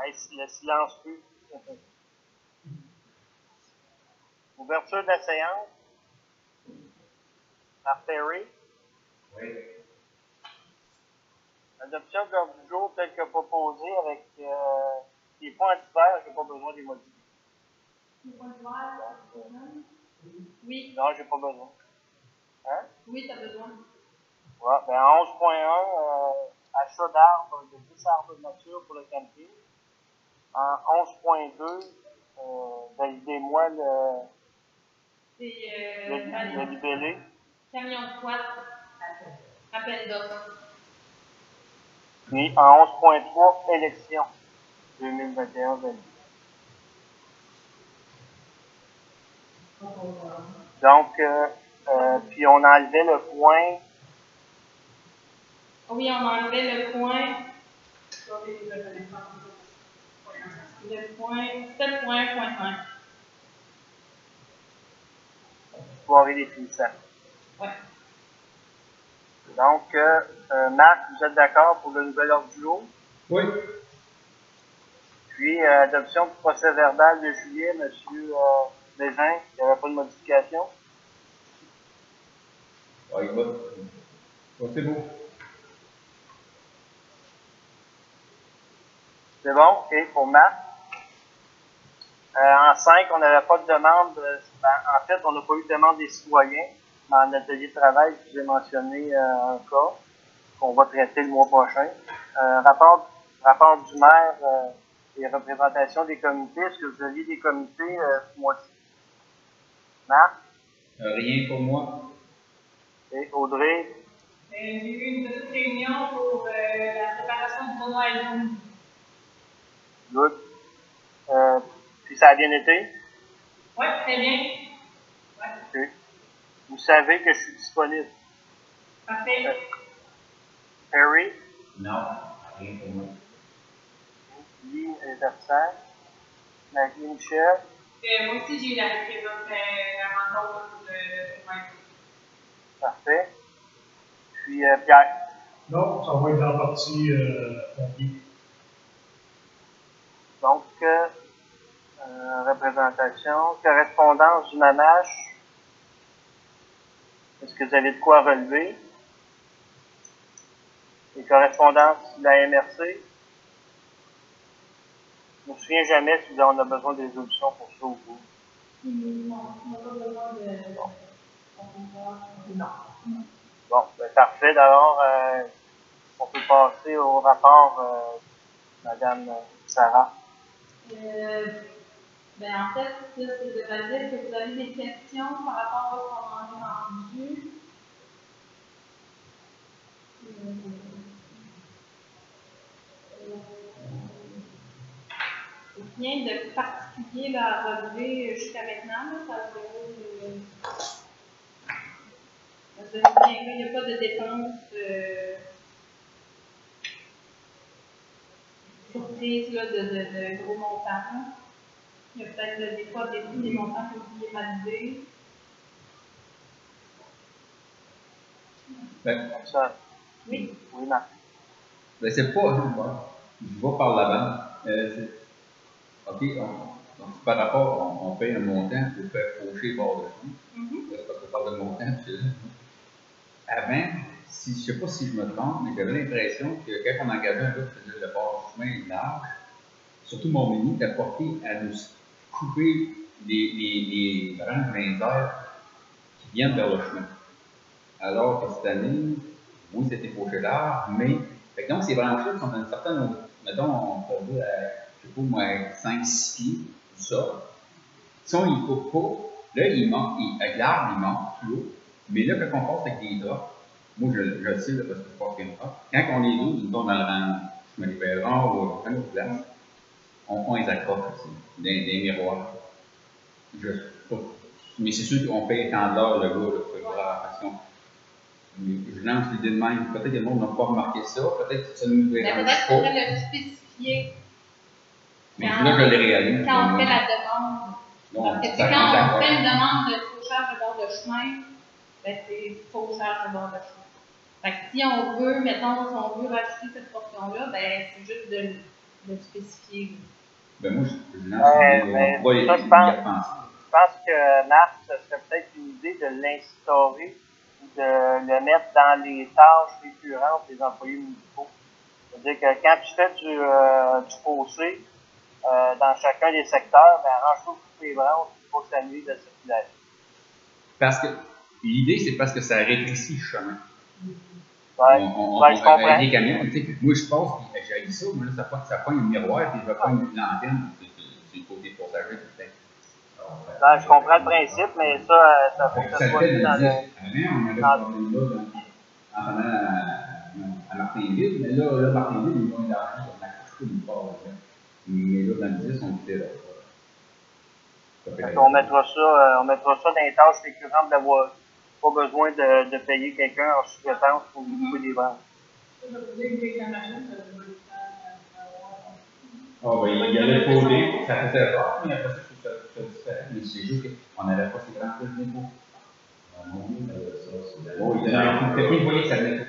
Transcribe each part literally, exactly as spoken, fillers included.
le silence fut. Ouverture de la séance. Par Perry. Oui. Adoption de l'ordre du jour tel que proposé avec euh, les points divers, je n'ai pas besoin de les modifier. Les points divers, oui. Non, j'ai pas besoin. Hein? Oui, tu as besoin. Ouais, ben onze point un, euh, achat d'arbres, de dix arbres de nature pour le camping. En onze point deux, euh, validez-moi le, C'est euh, le, le libellé. Camion de squat, appel d'offres. Puis en onze point trois, élection deux mille vingt et un validé. Donc, euh, euh, puis on enlevait le point. Oui, on enlevait le point. Le point sept point un point cinq. Soirée des finissants. Ouais. Donc, euh, euh, Marc, vous êtes d'accord pour le nouvel ordre du jour? Oui. Puis, euh, adoption du procès verbal de juillet, M. Euh, Bégin, il n'y avait pas de modification? Ah, il va. Oh, c'est bon. C'est bon? OK, pour Marc. Euh, en cinq, on n'avait pas de demande. Ben, en fait, on n'a pas eu de demande des citoyens. Dans l'atelier de travail, je vous ai mentionné euh, un cas qu'on va traiter le mois prochain. Euh, rapport, rapport du maire euh, et représentation des comités. Est-ce que vous aviez des comités euh, ce mois-ci? Marc? Euh, rien pour moi. Et Audrey? Euh, J'ai eu une petite réunion pour euh, la préparation du tournoi à Zoom. Good. Euh, puis ça a bien été? Oui, très bien. Ouais. Okay. Vous savez que je suis disponible. Parfait. Euh, Harry? Non, rien pour moi. Guy est absent. Maggie Michel? Euh, moi aussi, j'ai eu la, euh, la rencontre pour le tournoi. Parfait. Puis euh, Pierre? Non, ça va être en partie euh, pompier. Donc, euh, euh, représentation, correspondance du Manache. Est-ce que vous avez de quoi relever? Et correspondance de la M R C? Je ne me souviens jamais si on a besoin de résolution pour ça ou pas. Non, on n'a pas besoin de. Non. Non. Bon, ben, parfait. Alors, euh, on peut passer au rapport, euh, Madame Sarah. Euh, ben, en fait, c'est de dire que vous avez des questions par rapport à ce qu'on en est rendu. Euh, Rien de particulier là, à relever jusqu'à maintenant. Là, ça se déroule. Ça se déroule bien. Il n'y a pas de dépenses euh, surprises là, de, de, de gros montants. Il y a peut-être des fois des, des montants que vous pouviez valider. Ben, Ça. Oui. Oui, Marc. ben c'est pas. Bon, je vais par l'avant. Euh, OK, on, donc par rapport, on, on paye un montant pour faire faucher bord de chemin. Mm-hmm. C'est parce qu'on parle de montant. Avant, si, je ne sais pas si je me trompe, mais j'avais l'impression que quand on engageait un gars qui faisait le bord de chemin large, surtout mon mini, était porté à nous couper les, les, les branches lingères qui viennent vers le chemin. Alors que cette année, oui, c'était fauché large, mais fait que donc ces branches-là sont à une certaine hauteur. Mettons, on peut dire à, je sais pas moi, cinq six pieds du sol. Si on ne coupe pas, là, il monte, il, avec l'arbre, il monte plus haut. Mais là, quand on passe avec des draps, moi je, je le sais là, parce que je passe avec un drap, quand on les ouvre, nous on dans je me libère ou à une autre place, on, on les accroche aussi, des, des miroirs. Je, mais c'est sûr qu'on paye tant d'heures le gars là, pour faire la façon. Je lance l'idée de même. Peut-être que le monde n'a pas remarqué ça, peut-être que ça nous dérange pas. Peut-être qu'il faudrait le spécifier. Mais quand, là, je le réalise. Quand on fait la demande. Non, parce que quand on fait une demande de fauchage de bord de chemin, ben c'est fauchage de bord de chemin. Fait que si on veut, mettons, si on veut rajouter cette portion-là, ben c'est juste de, de spécifier. Ben moi, je, je lance Ouais, l'idée, mais on pourrait y, ça, je y pense, repenser. je pense que Marc, ce serait peut-être une idée de l'instaurer ou de le mettre dans les tâches récurrentes des employés municipaux. C'est-à-dire que quand tu fais du, euh, du fossé euh, dans chacun des secteurs, ben arrange-toi toutes les branches pour que ça nuise la circulation. Parce que l'idée, c'est parce que ça rétrécit le chemin. Ouais, On, on, ouais, on, je comprends. avec les camions, tu sais, moi je passe, puis j'ai dit ça, moi là, ça pogne, ça pogne le miroir, puis je vais prendre une lanterne, c'est le côté passager, peut-être. Ouais, je comprends le principe, mais ça, euh, ça faut que ça Ça soit fait mis de dans dix. le. Avant, on avait dans- ce problème-là en venant à, à Martinville, mais là, là Martinville, ils vont être arrangés sur la couche nulle part. Mais là, dans le dix, on était là. Fait qu'on mettra ça, euh, on mettra ça dans les tâches récurrentes d'avoir pas besoin de, de payer quelqu'un en sous-traitance pour couper des branches. Ah, ben, il y avait le côté, ça faisait fort, mais après ça, je trouve ça, ça différent. Mais c'est juste qu'on n'avait pas ces grands trucs d'impôts. Oui, il y en a qui vous voyez que ça venait.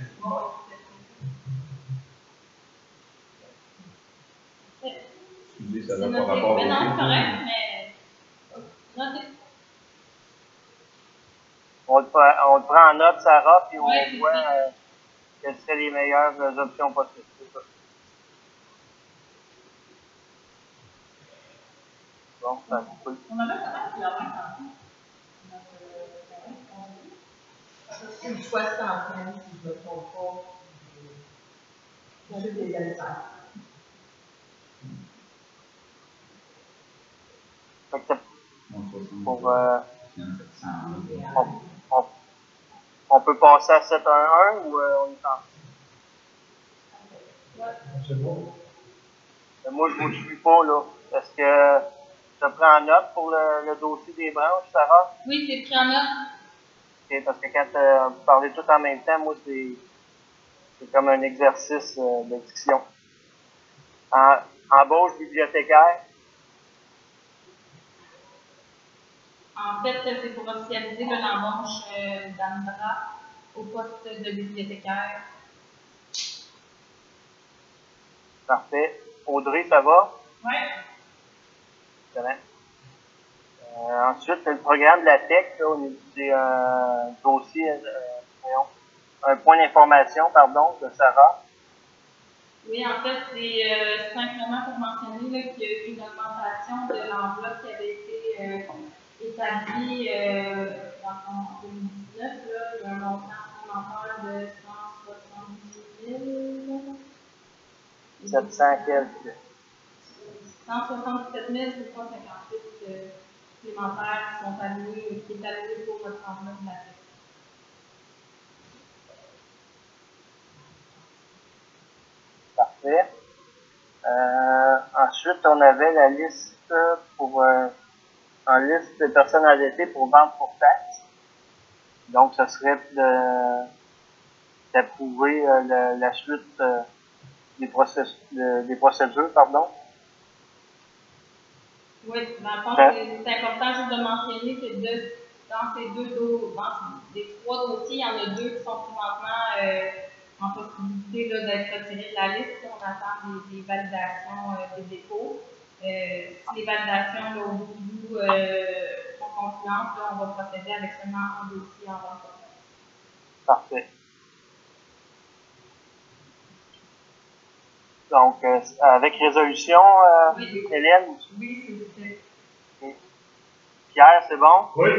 Excusez, ça n'a pas rapport au. Ben non, c'est correct, mais. Notez. On le, on le prend en note, Sarah, puis on Ouais, voit c'est euh, quelles seraient les meilleures euh, options possibles. C'est ça. Donc, ça cool. On avait quand même de la main C'est une soixantaine, si je ne me trompe pas. Juste des émissaires. Fait que pour, euh, on, on, on peut passer à sept un un ou euh, on est en. C'est bon. Mais moi, je ne vous suis pas, là. Est-ce que tu prends en note pour le, le dossier des branches, Sarah? Oui, c'est pris en note. Okay, parce que quand euh, vous parlez tout en même temps, moi, c'est, c'est comme un exercice euh, de diction. En, embauche bibliothécaire. En fait, c'est pour officialiser le l'embauche euh, d'Andra au poste de bibliothécaire. Parfait. Audrey, ça va? Oui. Excellent. Euh, ensuite, le programme de la tech, là, au niveau des euh, dossiers, euh, voyons, un point d'information, pardon, de Sarah. Oui, en fait, c'est euh, simplement pour mentionner là, qu'il y a eu une augmentation de l'enveloppe qui avait été euh, établie euh, en deux mille dix-neuf. Là, il y a un montant supplémentaire de cent soixante-dix mille. sept cents quelques. cent soixante-dix-sept mille sept cent cinquante-huit euh, supplémentaires qui sont alloués, qui est alloué pour notre enveloppe de la tech. Parfait. Euh, ensuite, on avait la liste pour euh, en liste de personnes endettées pour vente pour taxe. Donc, ce serait de, d'approuver euh, la, la suite euh, des, process, de, des procédures, pardon. Oui, dans le fond, c'est, c'est important juste de mentionner que de, dans ces deux dossiers, dans les trois dossiers, il y en a deux qui sont présentement euh, en possibilité là, d'être retirés de la liste. On attend des, des validations euh, des dépôts. Euh, si les validations là, au bout du bout euh, sont concluantes, là, on va procéder avec seulement un dossier en vente. Parfait. Donc, euh, avec résolution, euh, oui. Hélène? Oui, s'il vous plaît. Okay. Pierre, c'est bon? Oui.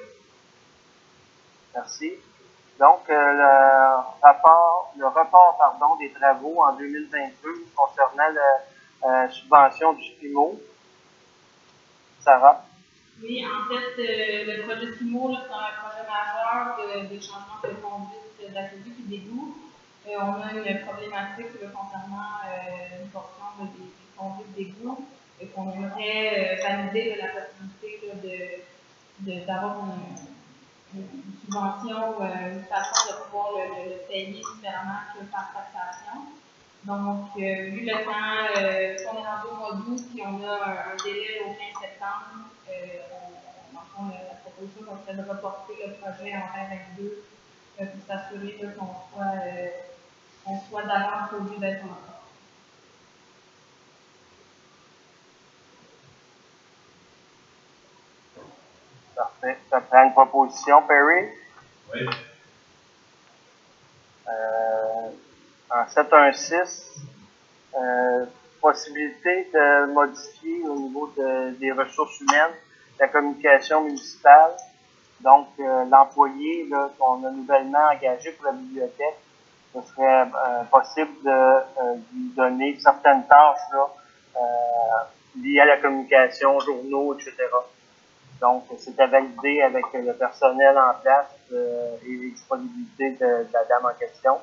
Merci. Donc, euh, le rapport, le report, pardon, des travaux en deux mille vingt-deux concernant la euh, subvention du S P I M O. Sarah? Oui, en fait, euh, le projet S P I M O, là, c'est un projet majeur de, de changement de conduite d'aqueduc et d'égout. Euh, on a une problématique là, concernant euh, une portion là, des, des conduites d'égout et qu'on aimerait euh, valider là, la possibilité là, de, de, d'avoir une, une subvention ou euh, une façon de pouvoir le, le, le payer différemment que par taxation. Donc, euh, vu le temps, euh, on est rendu au mois d'août, puis on a un, un délai au quinze septembre, euh, on, on, la proposition qu'on serait de reporter le projet en vingt vingt-deux euh, pour s'assurer qu'on soit, euh, qu'on soit d'avance au lieu d'être en retard. Parfait. Ça prend une proposition, Perry. Oui. Euh, en sept un six, euh, possibilité de modifier au niveau de, des ressources humaines, la communication municipale. Donc, euh, l'employé là, qu'on a nouvellement engagé pour la bibliothèque, ce serait euh, possible de euh, lui donner certaines tâches là, euh, liées à la communication, journaux, et cetera. Donc, c'était validé avec le personnel en place euh, et les disponibilités de, de la dame en question.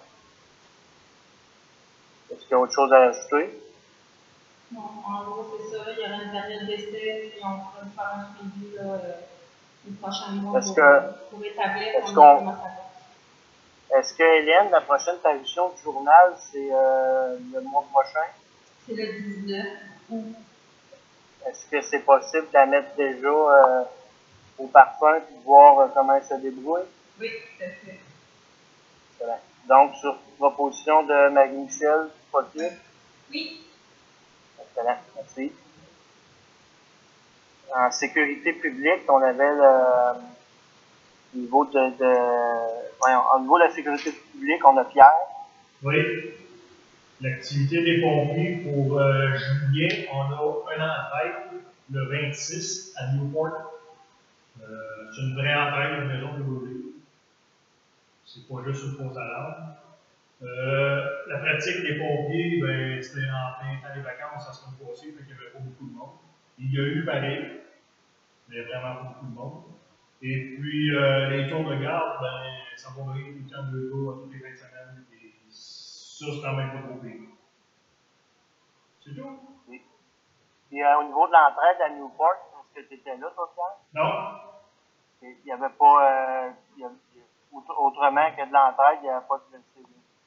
Est-ce qu'il y a autre chose à ajouter? Non, en gros, c'est ça. Il y aura une période d'essai, puis on pourra faire un suivi là, euh, les prochains mois Est-ce pour, que, pour établir est-ce comment qu'on, ça va. est-ce que, Hélène, la prochaine parution du journal, c'est euh, le mois prochain? C'est le dix-neuf août. Est-ce que c'est possible de la mettre déjà euh, au parfum et de voir euh, comment elle se débrouille? Oui, tout à fait. Voilà. Donc, sur proposition de Marie-Michel, possible? Oui. Excellent, merci. En sécurité publique, on avait le au niveau de, de voyons, au niveau de la sécurité publique, on a Pierre. Oui. L'activité des pompiers pour euh, juillet, on a un entraide le vingt-six à Newport. Euh, c'est une vraie entraide, une maison de brûlée. C'est pas juste une fausse alarme. Euh, la pratique des pompiers, ben, c'était en plein temps des vacances la semaine passée, fait qu'il n'y avait pas beaucoup de monde. Il y a eu pareil, mais vraiment pas beaucoup de monde. Et puis, euh, les tours de garde, ben, ça va varier tout le temps deux jours, toutes les fins de semaine. Et ça, c'est quand même pas trop pire. C'est tout? Oui. Puis euh, au niveau de l'entraide à Newport, est-ce que tu étais là, toi, Pierre? Non? Il n'y avait pas, euh, il y avait, autrement que de l'entraide, il n'y avait pas de blessés.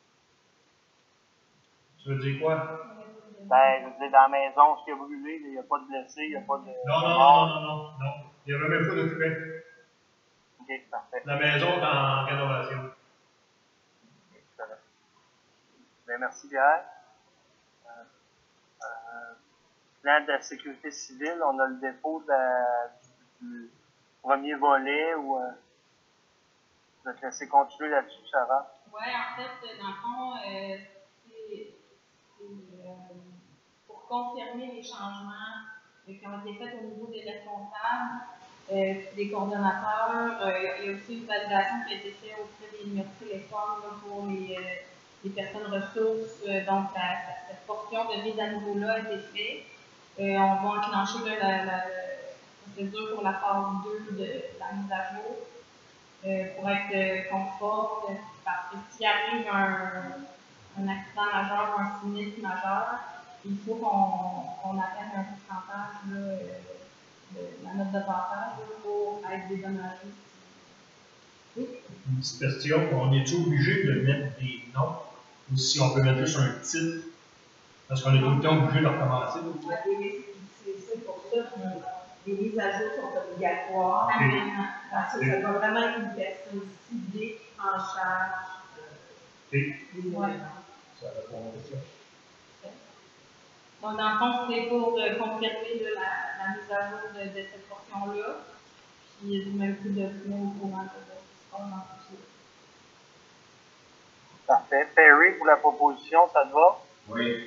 Tu veux dire quoi? Ben, je veux dire, dans la maison, ce qui a brûlé, il n'y a pas de blessés, il n'y a pas de. Non, non, non, non, non, non. Il n'y avait même pas d'occupant. Ok, parfait. La maison est en rénovation. Excellent. Ben, merci, Pierre. Euh, euh, plan de la sécurité civile, on a le dépôt de la, du, du premier volet ou euh, je vais te laisser continuer là-dessus, Sarah. Oui, en fait, dans le fond, euh, c'est euh, pour confirmer les changements euh, qui ont été faits au niveau des responsables, euh, des coordonnateurs. Euh, il y a aussi une validation qui a été faite auprès des numéros de téléphone là, pour les, euh, les personnes ressources. Euh, donc, la, cette portion de mise à niveau-là a été faite. Euh, on va enclencher là, la, la, la procédure pour la phase deux de la mise à jour. Euh, pour être euh, conforme, parce que s'il arrive un, un accident majeur ou un sinistre majeur, il faut qu'on qu'on atteigne un pourcentage là, euh, de la note de passage là, pour être dédommagé. Oui. Une petite question, on est obligé de mettre des noms ou si on peut mettre juste un titre? Parce qu'on est tout le temps obligé de recommencer. C'est pour ça que les mises à jour sont obligatoires. Okay. Parce que ça doit vraiment être une personne ciblée en charge Okay. des événements. Ça répond à ça. Donc, dans le fond, c'est pour euh, confirmer là, la, la mise à jour de, de cette portion-là. Puis, du même coup de tenir au courant de ce qu'on a fait. Parfait. Perry, pour la proposition, ça te va? Oui.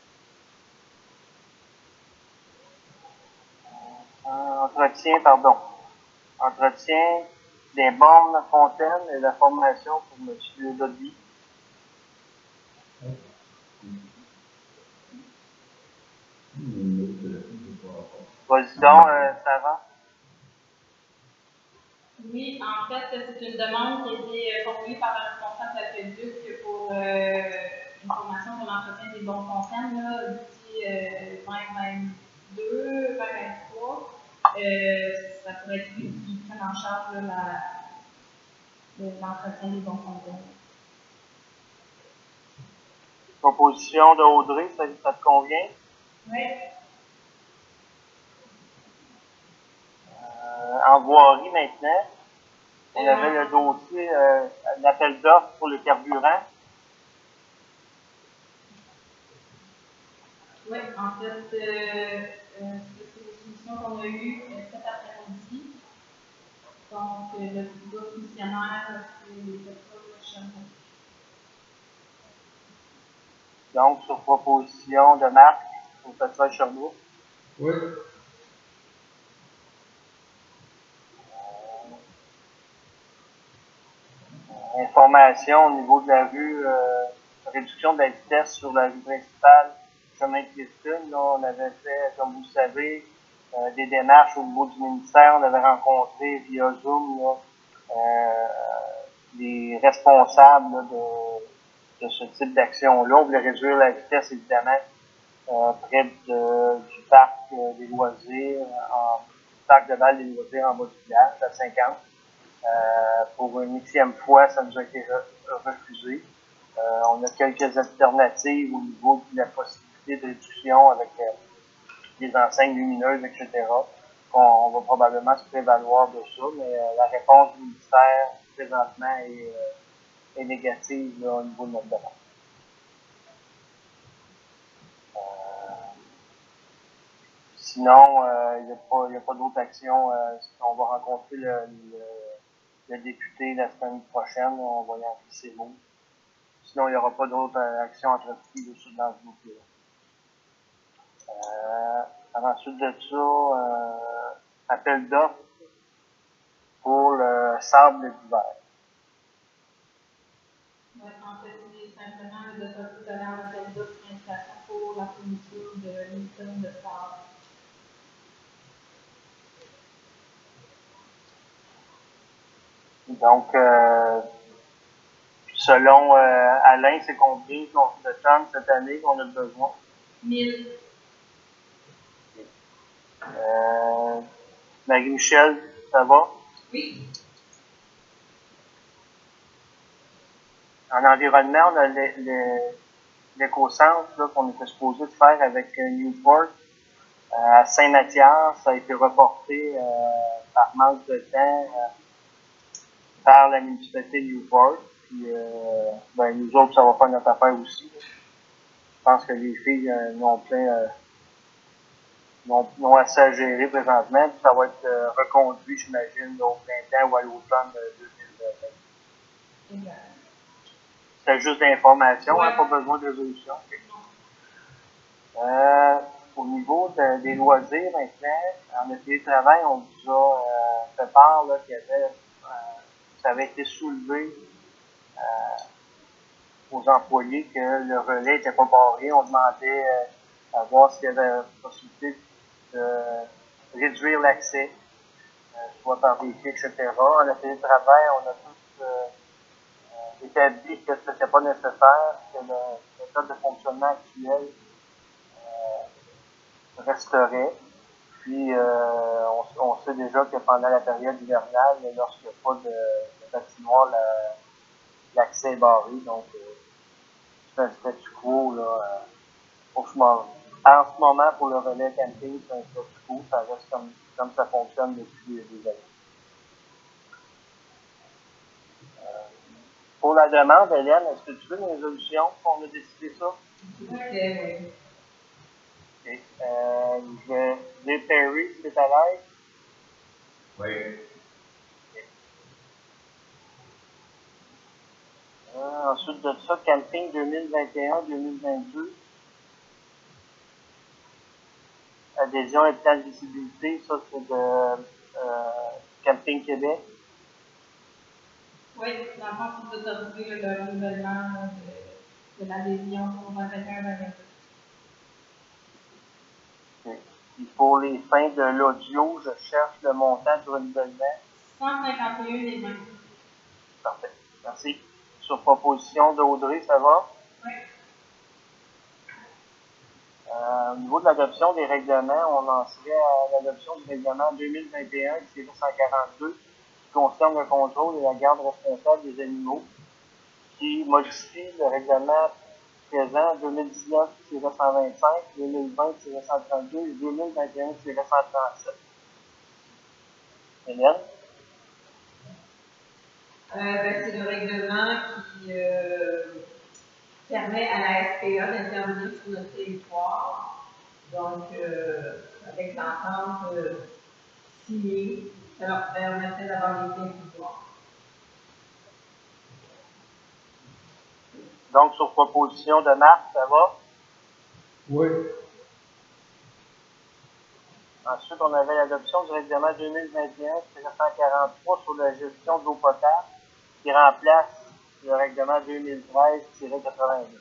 Euh, entretien, pardon. Entretien des bornes fontaines et la formation pour M. Doddy. Vas-y donc, euh, Sarah. Oui, en fait, c'est une demande qui a été formulée par le responsable de l'aqueduc pour euh, une formation sur l'entretien des bons fontaines d'ici euh, vingt vingt-deux, vingt vingt-trois. Euh, ça pourrait être lui qui prenne en charge là, la, l'entretien des bons fontaines. Proposition de Audrey, ça, ça te convient? Oui. Euh, en voirie maintenant, on euh, avait le dossier, euh, l'appel d'offres pour le carburant. Oui, en fait, euh, euh, c'est une soumission qu'on a eue euh, cet après-midi. Donc, euh, le groupe missionnaire, c'est les personnes de Sherbrooke. Donc, sur proposition de Marc, vous faites ça à Sherbrooke. Oui. Information au niveau de la rue, euh, réduction de la vitesse sur la rue principale, chemin de Clifton. Là, on avait fait, comme vous le savez, euh, des démarches au niveau du ministère. On avait rencontré via Zoom là, euh, les responsables là, de, de ce type d'action-là. On voulait réduire la vitesse, évidemment, euh, près de, du parc euh, des loisirs, en, du parc de Val des loisirs en bas du village, à cinquante. Euh, pour une huitième fois, ça nous a été re- refusé. Euh, on a quelques alternatives au niveau de la possibilité de réduction avec euh, des enseignes lumineuses, et cetera. On, on va probablement se prévaloir de ça, mais euh, la réponse du ministère présentement est, euh, est négative là, au niveau de notre demande. Euh, sinon, il n'y a pas, y a pas d'autres actions. Euh, on va rencontrer le, le le député la semaine prochaine, on va y en glisser mots. Sinon, il n'y aura pas d'autres euh, actions entreprises dans ce dossier-là. Euh, ensuite de ça, euh, appel d'offres pour le sable d'hiver. Ouais, en fait, c'est simplement de sortir de l'appel d'offres pour installation pour la fourniture de une tonne de sable. Donc, euh, selon euh, Alain, c'est combien de tonnes cette année qu'on a besoin? mille. Euh, Marie-Michel, ça va? Oui. En environnement, on a l'éco-centre qu'on était supposé de faire avec Newport. Euh, à Saint-Mathias, ça a été reporté euh, par manque de temps euh, par la municipalité de Newport. Puis, euh, ben, nous autres, ça va faire notre affaire aussi. Je pense que les filles euh, n'ont plein, euh, n'ont, n'ont assez à gérer présentement. Puis ça va être euh, reconduit, j'imagine, au printemps ou à l'automne de deux mille vingt. Exact. C'est juste d'information, ouais. hein, pas besoin de résolution. Euh, au niveau de, des loisirs, maintenant, en télétravail, on vous a euh, fait part là, qu'il y avait, euh, ça avait été soulevé euh, aux employés que le relais n'était pas barré. On demandait euh, à voir s'il y avait la possibilité de réduire l'accès, euh, soit par des filles, et cetera. En télétravail, on a tous euh, euh, établi que ce n'était pas nécessaire, que le méthode de fonctionnement actuel resterait. Puis, euh, on, on sait déjà que pendant la période hivernale, lorsqu'il n'y a pas de, de patinoire, la, l'accès est barré. Donc, euh, c'est un statu quo. Là, euh, pour ce moment. En ce moment, pour le relais camping, c'est un statu quo. Ça reste comme, comme ça fonctionne depuis des années. Euh, pour la demande, Hélène, est-ce que tu veux une résolution qu'on a décidé ça? Tout à fait, oui. Okay. Euh, je vais dire Perry, si c'est à l'aise. Oui. Euh, ensuite de ça, camping deux mille vingt et un deux mille vingt-deux. Adhésion et plan de visibilité, ça c'est de euh, Camping Québec. Oui, dans le fond, c'est d'autoriser le renouvellement de, de l'adhésion pour vingt et un vingt deux. Okay. Et pour les fins de l'audio, je cherche le montant du renouvellement. cent cinquante et un et vingt. Parfait. Merci. Sur proposition d'Audrey, ça va? Oui. Euh, au niveau de l'adoption des règlements, on en serait à l'adoption du règlement deux mille vingt et un cent quarante-deux qui concerne le contrôle et la garde responsable des animaux, qui modifie le règlement présent deux mille dix-neuf cent vingt-cinq, deux mille vingt cent trente-deux et deux mille vingt et un cent trente-sept. Hélène? Euh, ben, c'est le règlement qui euh, permet à la S P A d'intervenir sur notre territoire. Donc, euh, avec l'entente euh, signée Ça leur permettrait d'avoir des pleins pouvoirs. Donc, sur proposition de Marc, ça va? Oui. Ensuite, on avait l'adoption du règlement deux mille vingt et un cent quarante-trois sur la gestion de l'eau potable qui remplace le règlement deux mille treize quatre-vingt-deux.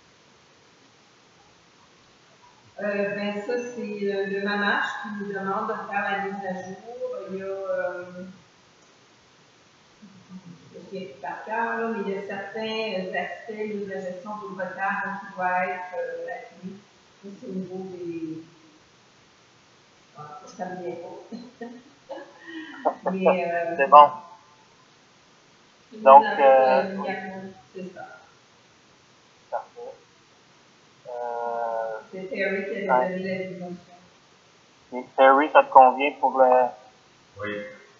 Euh, ben ça, c'est le, le MAMACH qui nous demande de faire la mise à jour. Il y a, euh, je ne sais plus par cœur, là, mais il y a certains aspects de la gestion de l'eau potable qui doivent être euh, acquis. C'est au niveau des... Ah, ça me vient pas. mais, euh, c'est bon. Donc, euh, c'est ça. Parfait. Euh, c'est Terry qui avait donné la dimension. Et Terry, ça te convient pour le... Oui.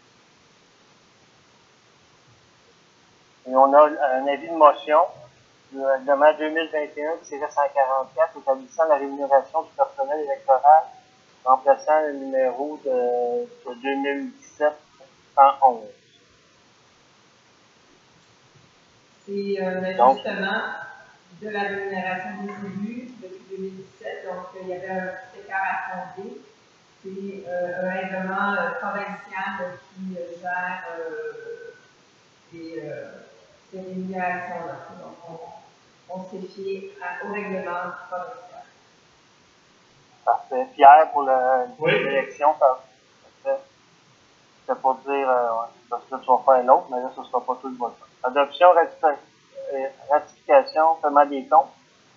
Et on a un avis de motion du règlement deux mille vingt et un cent quarante-quatre établissant la rémunération du personnel électoral remplaçant le numéro de, de deux mille dix-sept cent onze. C'est un ajustement de la rémunération des élus depuis deux mille dix-sept, donc il y avait un petit écart à combler. C'est euh, un règlement euh, provincial qui euh, gère euh, ces, euh, ces rémunérations-là. Donc, on, on s'est fié à, au règlement provincial. Parfait. Pierre, pour Oui. l'élection, parfait. C'est pour dire, euh, ouais, parce que tu vas faire l'autre, mais là, ce ne sera pas tout le vote. Adoption, ratification, paiement des comptes.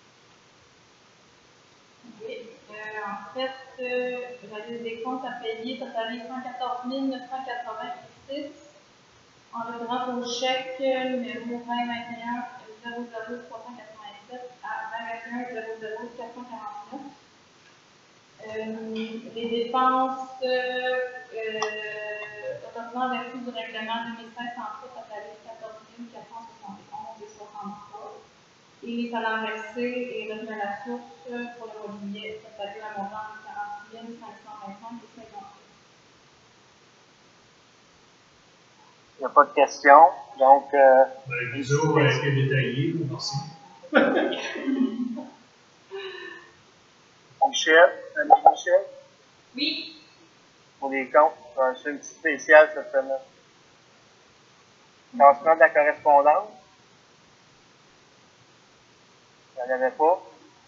Oui. Euh, en fait, euh, la liste des comptes à payer totalise cent quatorze mille neuf cent quatre-vingt-six. En référence au chèque numéro vingt vingt et un zéro zéro trois cent quatre-vingt-sept à vingt vingt et un zéro zéro quatre cent quarante-neuf. Euh, les dépenses euh, autorisant vertu du règlement deux mille seize cent trois totalisent quatorze mille quatre cent soixante et onze virgule soixante-trois. Et les salaires versés et revenus à la source pour le mois de juillet totalisent un montant de quarante-six mille cinq cent vingt-cinq virgule cinquante. Il n'y a pas de questions. Donc, euh, ben, Guizot a été détaillé, merci. Michel, ami Michel, Oui. pour les comptes, c'est un petit spécial cette semaine. Lancement de la correspondance. Il n'y en avait pas.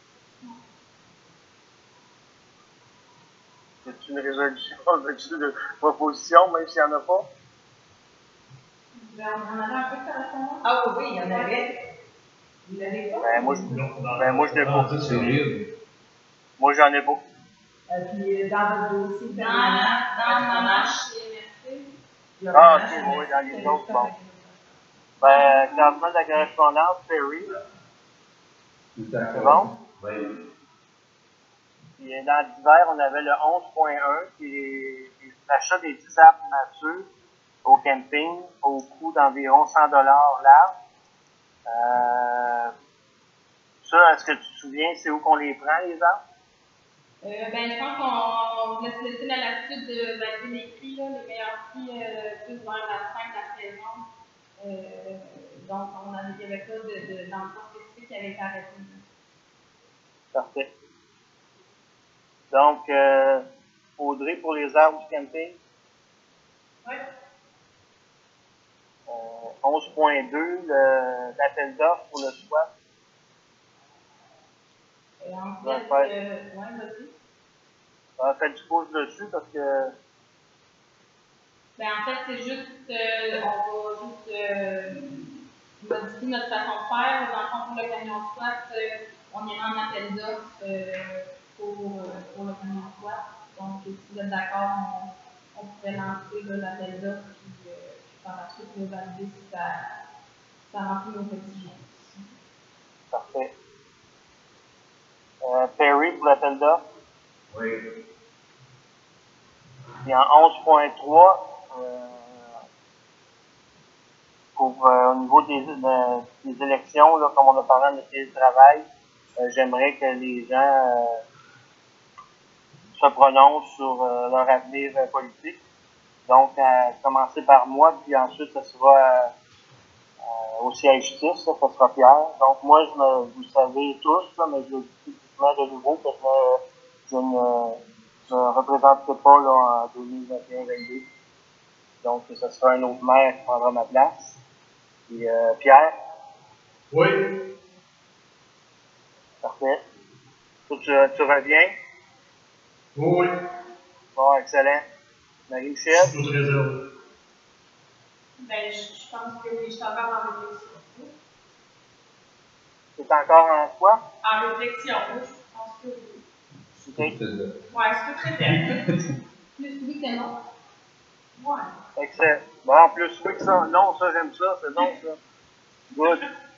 C'est une résolution, c'est une proposition, même s'il n'y en a pas. Ben, on en avait un peu de correspondance. Ah oui, il y en avait. Vous l'avez pas? Ben, moi, je ben, moi, je l'ai pas. C'est vide. Moi, j'en ai pas. Euh, puis dans votre dossier, Dans, dans ma marche C M R C. Ah, ok, oui, dans les autres, bon. Ben, classement de la correspondance, Perry. C'est bon? Oui. Puis dans l'hiver, on avait le onze point un, qui est l'achat des tissables nature au camping au coût d'environ cent dollars large. Euh, ça, est-ce que tu te souviens, c'est où qu'on les prend, les arbres? Euh, ben, je pense qu'on laisse laisser la latitude de valider les prix, là, les meilleurs prix euh, plus vers la fin de la saison. Euh, donc, on n'avait pas de, de, d'emploi spécifique qui avait été arrêté. Parfait. Donc, euh, Audrey, pour les arbres du camping? Oui. Euh, onze point deux, l'appel d'offres pour le swap. Et en fait, euh, ouais, vas-y. On fait du pouce dessus parce que. Ben, en fait, c'est juste, euh, on va juste euh, modifier notre façon de faire. Dans le fond, pour le camion swap, euh, on ira en appel d'offres euh, pour, euh, pour le camion swap. Donc, si vous êtes d'accord, on, on pourrait lancer l'appel d'offres puis, euh, puis par la suite le valider si ça, ça remplit nos exigences. Parfait. Euh, Perry pour l'appel d'offres. Oui. Puis en onze point trois, euh, pour euh, au niveau des, de, des élections, là, comme on a parlé de télétravail, euh, j'aimerais que les gens euh, se prononcent sur euh, leur avenir euh, politique. Donc, euh, commencer par moi, puis ensuite, ce sera euh, euh, au siège six, ça, ça sera Pierre. Donc, moi, je me, vous le savez tous, là, mais je le dis publiquement de nouveau que je, je ne je ne représenterai pas là, en deux mille vingt et un vingt-deux. Donc, ce sera un autre maire qui prendra ma place. Puis, euh, Pierre? Oui. Parfait. Tu, tu reviens? Oui. Bon, excellent. Marie-Michel? Sous toute réserve. Ben, je, je pense que oui, je suis encore en réflexion. C'est encore en quoi? En réflexion, oui, je pense que oui. C'est tout réserve. Ouais, c'est tout réserve. Plus oui que non. Ouais. Excellent. Bon, plus oui que ça. Non, ça, j'aime ça. C'est bon, ça. Good.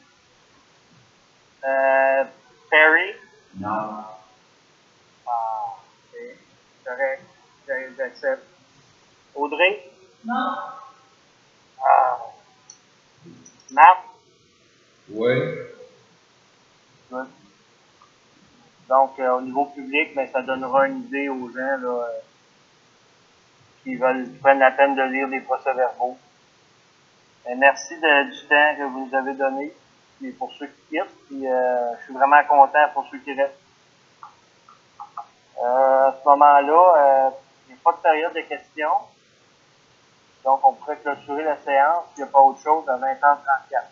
Euh, Perry? Non. Ah, c'est correct. J'accepte. Audrey? Non. Ah. Marc? Oui. Good. Donc, euh, au niveau public, ben, ça donnera une idée aux gens là, euh, qui veulent qui prennent la peine de lire les procès-verbaux. Ben, merci de, du temps que vous nous avez donné, puis pour ceux qui quittent, puis euh, je suis vraiment content pour ceux qui restent. Euh, à ce moment-là, euh, il n'y a pas de période de questions, donc on pourrait clôturer la séance, s'il n'y a pas autre chose, à vingt heures trente-quatre.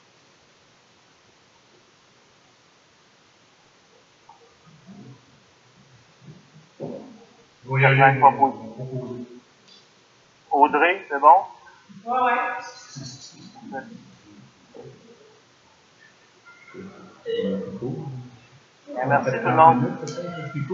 Je vais y aller. Pas proposer. Audrey, c'est bon? Ouais, ouais. C'est cool. Bien, merci tout le monde.